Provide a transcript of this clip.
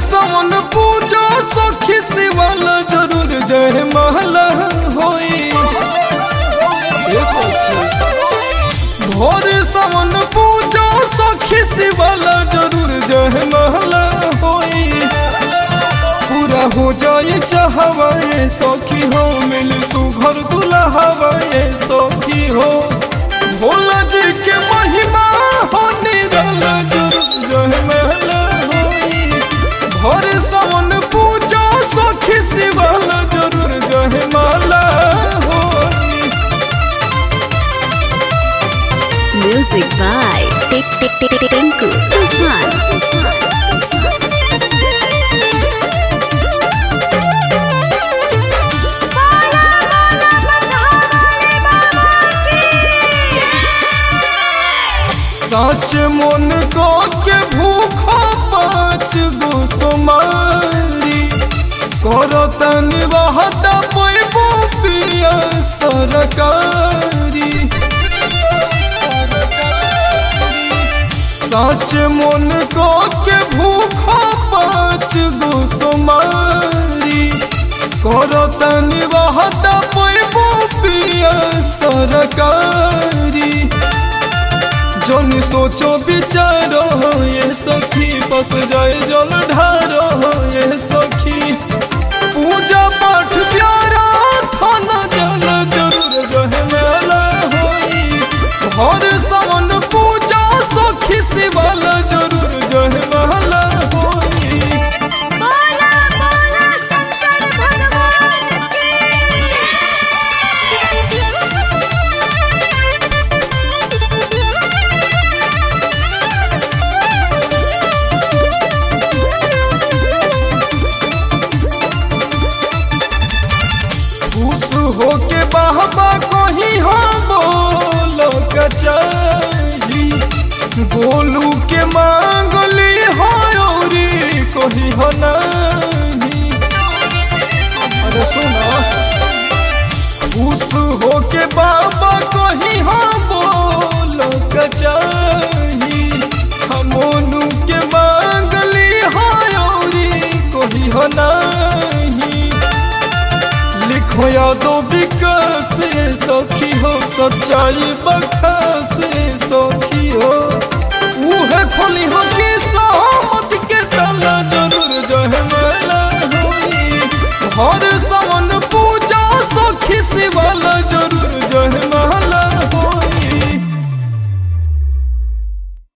सावन पूजा सखी शिवाला जरूर जय महला होई। भोर सावन पूजा सखी शिवाला जरूर जय महला होई। पूरा हो जाए चाहवाए सखी हो, मिल तू घर दुल्हावाए सखी हो। भोला जी के महिमा हो निराला जरूर जय महला होई। भोर सावन पूजा सखी शिवाला जरूर जय महला होई। Music by Tinku Tufan. सच मन को के भूखो 5 गो सोमारी करो तनी बहता पैबो पिया सरकारी। सच मन को के भूखो 5 गो सोमारी करो तनी बहता पैबो पिया सरकारी। जोन सोचो विचारो ये सखी, बस जाए जल ढारो ये सखी। पूजा पाठ प्यारा थाना जल जरूर जय महला होई। भोर सावन पूजा सखी शिवाला जरूर जय महला होई। बोला बोला शंकर भगवान की। खुश होके बाबा कहीं हाँ बोलो कचाही। गोलू के मांगली हो औरी कहीं हो नहीं। अरे सुना, खुश होके बाबा कहीं हाँ बोलो कचाही। हमोनू के मांगली हो औरी कहीं हो नहीं। लिखो यादो विकास सखी हो, सच्चाई बखास सखी हो। उहे खोली हो कि सहमत के ताला जरूर जय महला होई। भोर सावन पूजा सखी शिवाला जरूर जय